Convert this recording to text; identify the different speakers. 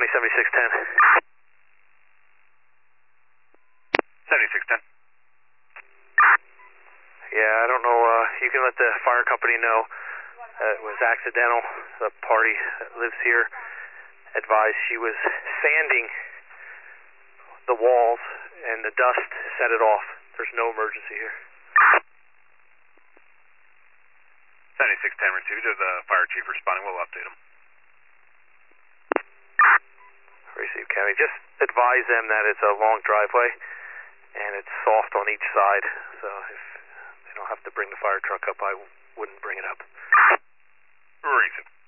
Speaker 1: 7610.
Speaker 2: 7610.
Speaker 1: Yeah, I don't know, you can let the fire company know it was accidental. The party that lives here advised she was sanding the walls and the dust set it off. There's no emergency here.
Speaker 2: 7610 received. The fire chief responding. We'll update him.
Speaker 1: Receive County. Just advise them that it's a long driveway and it's soft on each side. So if they don't have to bring the fire truck up, I wouldn't bring it up.
Speaker 2: Receive.